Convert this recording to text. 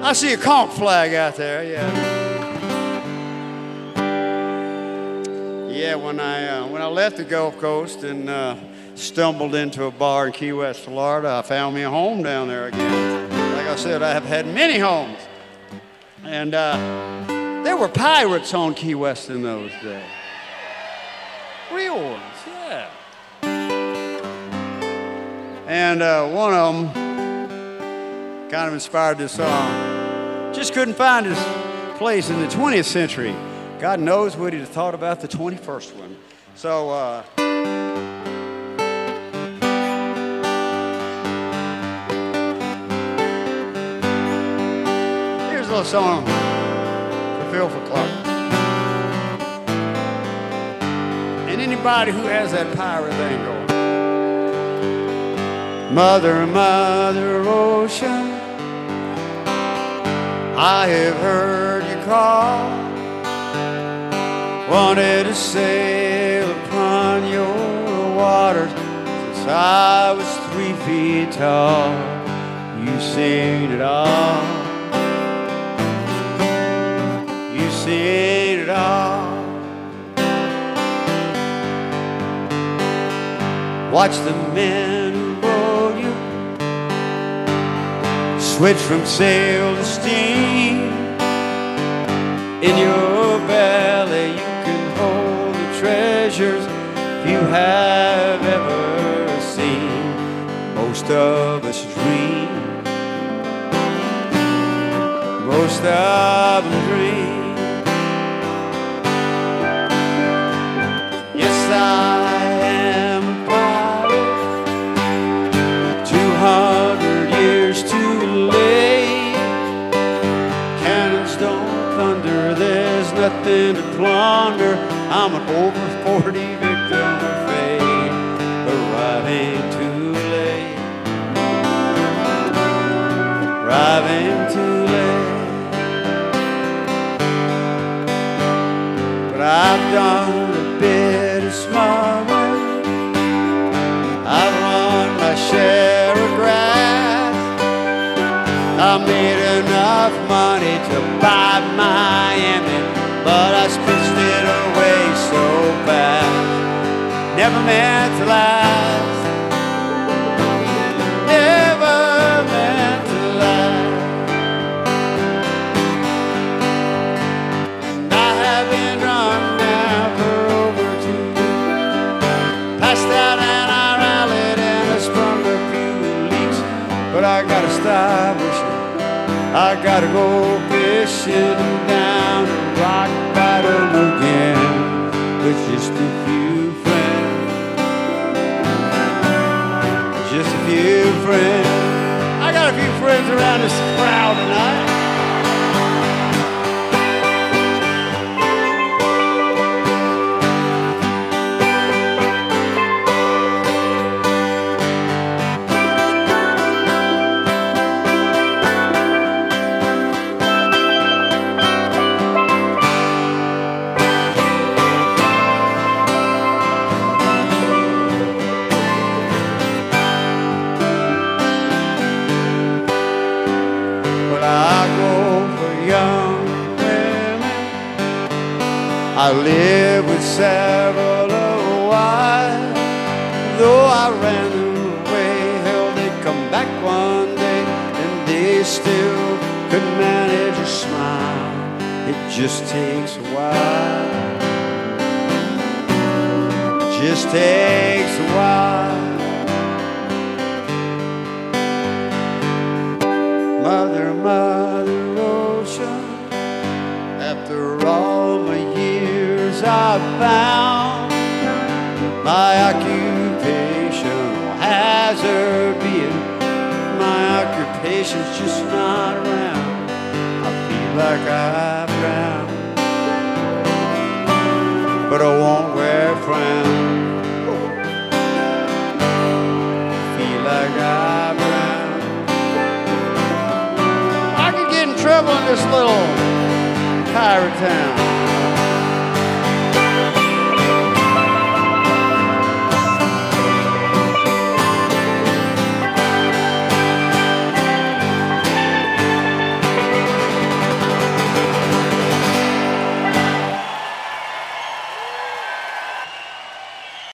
I see a conch flag out there, yeah. Yeah, when I left the Gulf Coast and stumbled into a bar in Key West, Florida, I found me a home down there again. Like I said, I have had many homes. And there were pirates on Key West in those days. Real ones, yeah. And one of them kind of inspired this song. Just couldn't find his place in the 20th century. God knows what he'd have thought about the 21st one. So, here's a little song for Phil Clark. And anybody who has that pirate thing going. Mother, Mother Ocean, I have heard you call. Wanted to sail upon your waters since I was 3 feet tall. You've seen it all. You've seen it all. Watch the men who row you switch from sail to steam. In your belly you can hold the treasures you have ever seen. Most of us dream. Most of them dream. Yes, I am a pirate, 200 years too late. Cannons don't thunder, there's nothing to plunder. I'm an over 40 victim of fate, arriving too late. Arriving too late. But I've done a bit of smuggling. I've run my share of grass. I made enough money to buy Miami, but I spitched it away so fast. Never meant to last. Never meant to last. And I have been run now for over 2 years. Passed out and I rallied and I sprung a few leaks. But I gotta stop wishing. I gotta go fishing down the rock bottom again with just a few friends. Just a few friends. I got a few friends around this crowd tonight. I live with several wives. Though I ran them away, hell, they'd come back one day and they still could manage a smile. It just takes a while. It just takes a while. Mother, Mother Ocean, after all my years I found my occupational hazard being my occupation's just not around. I feel like I've drowned, but I won't wear a frown. I feel like I've drowned. I could get in trouble in this little pirate town.